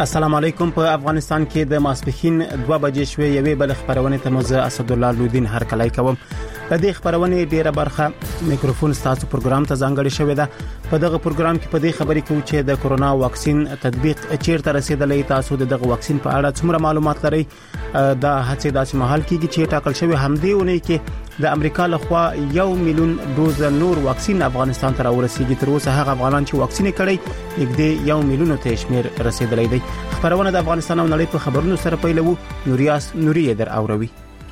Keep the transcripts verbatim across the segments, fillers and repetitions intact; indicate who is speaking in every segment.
Speaker 1: السلام علیکم. په افغانستان کې د ماسپښین دوه بجې شوې یوې بل خبرونه ته مزه اسد الله لودین هر کله کوم. د دې خبرونه ډیره برخه میکروفون ستاسو پروګرام ته ځانګړی شوې ده. په دغه پروګرام کې په دې خبرې کوو چې د کورونا واکسین تطبیق چیرته رسیدلې، تاسو دغه واکسین په اړه څومره معلومات لرئ. دا هڅه داسې مهال کېږي چې ټاکل شوی همدې ونی کې د امریکا لخوا یو میلیون دوز نور واکسین افغانستان ته راورسیږي. تر اوسه هغه افغانان چې واکسین کړي یګدې یو میلیون ته شمیر رسیدلې دی. خبرونه د افغانستان او نړۍ په خبرونو سره پیلوو. نوریاس نوري در اوروي.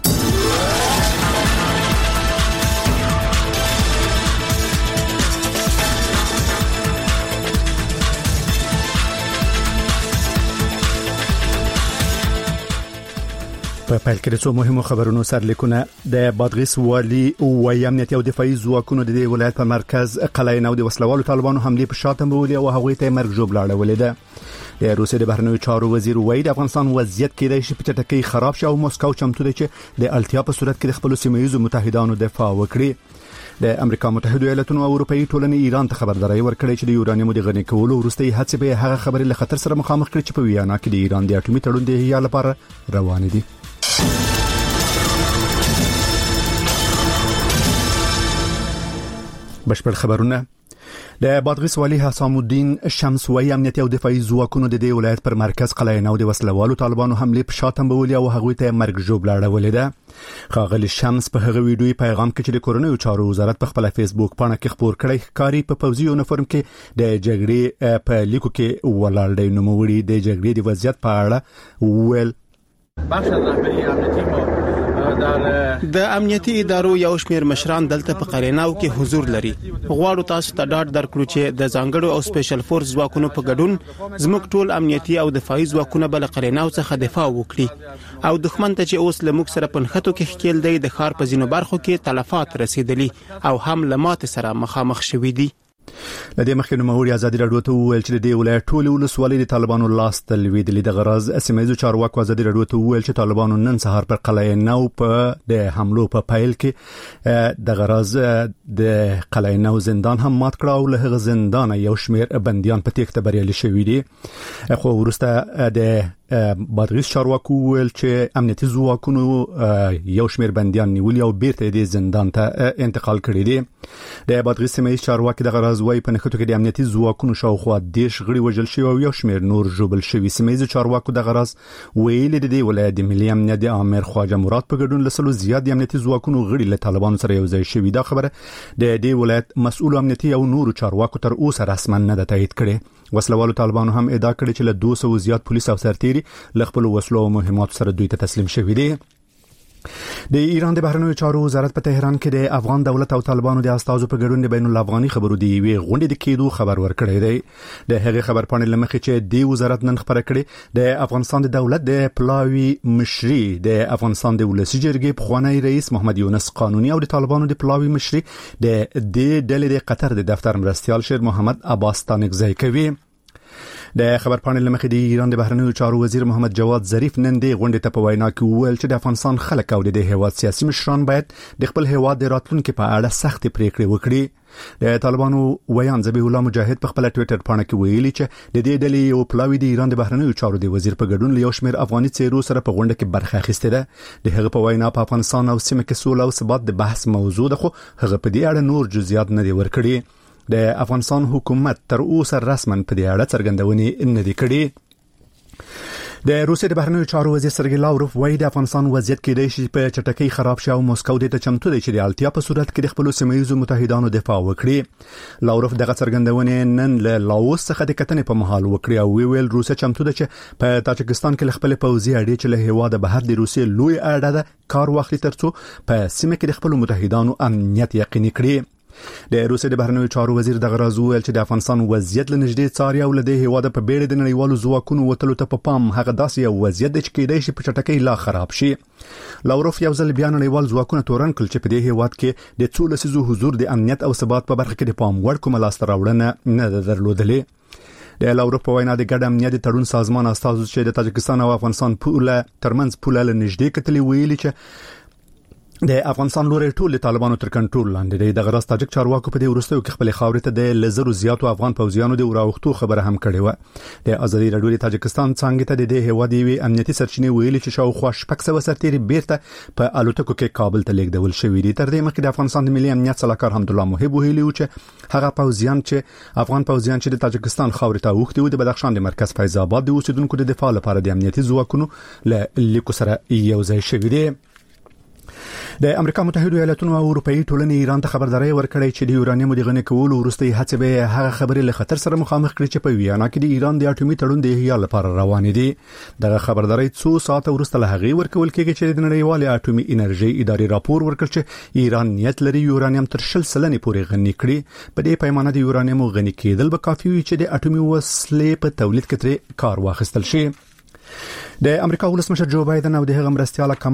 Speaker 1: په پیل کې د څو مهمو خبرونو سرلیکونه. د بادغیس والی او امنیتي او دفاعي ځواکونو د دې ولایت په مرکز قلعه نو د وسلوالو طالبانو حمله په شاته مولي او هغوی ته مرګ جوړ لاړولې ده. د روسیې د بهرنیو چارو وزیر وایي د افغانستان وضعیت کې د شي په چټکۍ خراب شو او مسکو چمتو دی چې د التیا په صورت کې د خپل سیمه‌یزو متحدانو دفاع وکړي. د امریکا متحده ایالاتونو او اروپאי ټولنې ایران ته خبرداري ورکړې چې د یورانیم د غني کولو وروستي هڅې به هغه خبرې له خطر سره مخامخ کړي چې په ویانا کې د ایران د اټومي تړون د احیا لپاره روان دي. بشپړ خبرونه. د بادغیس والی حسام الدین شمس وایي امنیتي او دفاعي ځواکونو د دې ولایت پر مرکز قلعه نو د وسلوالو طالبانو حمله په شاته مولي او هغوی ته مرګ جوړ لاړولې ده. خاغلی شمس په هغه ویډیوي پیغام کې چې د کورونو چارو وزارت په خپل فیسبوک پاڼه کې خبر کړی ښکاری په پوځي یونیفورم کې د جګړې په لیکو کې ولاړ دی. نو موړي د جګړې د وضعیت په اړه ویل
Speaker 2: بخش از رهبری امنیتی ما
Speaker 1: د امنیتي ادارو یو شمیر مشران دلته په قریناو کې حضور لري. غواړو تاسو ته ډاډ درکړو چې د ځانګړو او سپیشل فورس ځواکونو په ګډون زموږ ټول امنیتي او دفاعي ځواکونه بل قریناو څخه دفاع وکړي او دښمن ته چې اوس لموږ سره په نخټو کې خکېل دی د ښار په ځینو برخو کې تلفات رسیدلي او هم لمات سره مخامخ شوي دي.
Speaker 3: لدې مخکې نوموړي ازادي راډیو ته وویل چې د دې ولایت ټول ولسوالۍ د طالبانو لاس ته لوېدلې. د غرض سیمه‌یزو چارواکو ازادي راډیو ته وویل چې طالبانو نن سهار پر قلعه نو په د حملو په پایل کې د غرض د قلعه نو زندان هم مات کړ او له هغه زندان یو شمیر بنديان په تېښته بریالي شوي دي. خو وروسته د بادغیس چارواکو ویل چې امنیتي ځواکونو یو شمیر بنديان نیولي او بیرته د زندان ته انتقال کړي دي. د بادغیس سیمه‌یز چارواکي د غرض وای په نخټو کې د امنیتي ځواکونو شاوخوا دیش غړي وژل شوی او یو شمیر نور جوبل شوی. سیمه‌یز چارواکو د غرض ویل د دې ولایت د ملي امنیت د امیر خواجه مراد په ګډون لسلو زیات د امنیتي ځواکونو غړي له طالبانو سره یو ځای شوی. دا خبره د دې ولایت مسؤل امنیتي او نور چارواکو تر اوسه رسما نه ده تایید کړې. وسلوالو طالبانو هم ادعا کړې چې له دوه سوه زیات پولیس او سرتیري له خپل وسلو او مهمات سره دوی ته تسلیم شوي دي. د ایران د بهرنیو چارو وزارت په تهران کې د افغان دولت او طالبانو د استازو په ګډون د بین الافغاني خبرو دی وی غونډې د کېدو خبر ورکړی دی. د هغې خبر پاڼې لمخې چې د وزارت نن خبره کړې د افغانستان د دولت د پلاوی مشري د افغانستان د ولسی جرګې پخوانی رئیس محمد یونس قانوني او د طالبانو د پلاوی مشري د د ډلې د قطر د دفتر مرستيال شیر محمد عباس تانکزی کوي. د خبر پاڼې لمخې د ایران د بهرنیو چارو وزیر محمد جواد ظریف نن د غونډې ته په وینا کې وویل چې د افغانستان خلک او د هیواد سیاسي مشران باید د خپل هیواد د راتلونکو په اړه سخت پریکړې وکړي. د طالبانو ویان ذبیح الله مجاهد په خپل ټوئیټر پاڼه کې ویلي چې د دې ډلې یو پلاوی د ایران د بهرنیو چارو د وزیر په ګډون له یو شمیر افغاني څیرو سره په غونډه کې برخه اخیسته ده. د هغه په وینا په افغانستان او سیمه کې سوله او ثبات د بحث موضوع ده، خو هغه په دې اړه نور جزئیات نه دي ورکړي. د افغانستان حکومت تر اوسه رسما په دې اړه څرګندونې نه دي کړې. د روسیې د بهرنیو چارو وزیر سرګی لاوروف وایي د افغانستان وضعیت کې د شي په چټکۍ خراب شو او مسکو د چمتو دی چې د التیا په صورت کې د خپل سیمه‌یزو متحدانو دفاع وکړي. لاوروف دغه څرګندونې نن له لاوس څخه د کتنې په محل وکړي او ویل روسیه چمتو ده چې په تاجکستان کې خپل پوځي اړې چې له هوا د بهر د روسیې لوی اړه ده کار واخلي ترڅو په سیمه کې د خپل متحدانو امنیت یقیني کړي. د روسیې د بهرنیو چارو وزیر دغه راز ویل چې د افغانستان وضعیت له نږدې څاري او له دې هیواده په بیړه د نړیوالو ځواکونو وتلو ته په پام هغه داسې یو وضعیت دی چې کېدای شي په چټکۍ لا خراب شي. لاوروف یو ځل بیا نړیوال ځواکونه تورن کړل چې په دې هیواد کې د څو لسیزو حضور د امنیت او ثبات په برخه کې د پام وړ کومه لاسته راوړنه نه درلودلې. د لاوروف په وینا د ګډ امنیت تړون سازمان استازو چې د تاجکستان او افغانستان پوله ترمنځ پوله له نږدې کتلې ویلي چې د افغانستان لوري ټول طالبانو تر کنټرول لاندې دی. د غراس تاجک چارواکو په دې ورستیو کې خپل خاورې ته د لزرو زیاتو افغان پوځیانو د وراوختو خبره هم کړې و. د ازادي راډیو د تاجکستان څنګه ته د هوادي وی امنیتي سرچینې ویلي چې شاوخوا شپږ سوه سرتيري بیرته په الوتکو کې کابل ته لیږدول شوې دي. تر دې مخکې د افغانستان د ملي امنیت صلاحکار حمدالله محب ویلي و چې هغه پوځیان چې افغان پوځیان چې د تاجکستان خاورې ته وختي و د بدخشان د مرکز فیض آباد د اوسیدونکو د دفاع لپاره د امنیتي ځواکونو له لیکو سره یو ځای شوي دي. د امریکا متحده ایالاتونو او اروپאי ټولنې ایران ته خبرداري ورکړې چې د یورانیم د غنی کولو وروستي هڅې به هغه خبرې له خطر سره مخامخ کړي چې په ویانا کې د ایران د اټومي تړون د احیا لپاره روان دي. دغه خبرداري څو ساعته وروسته له هغه ورکول کېږي چې د نړیوال اټومي انرژي ادارې راپور ورکړ چې ایران نیت لري یورانیم تر شل سلنې پورې غنی کړي. په دې پیمانه د یورانیم غنی کېدل به کافي وي چې د اټومي وسلې په تولید کې کار واخیستل شي. د امریکا ولسمشر جو بایدن او د هغه مرستيال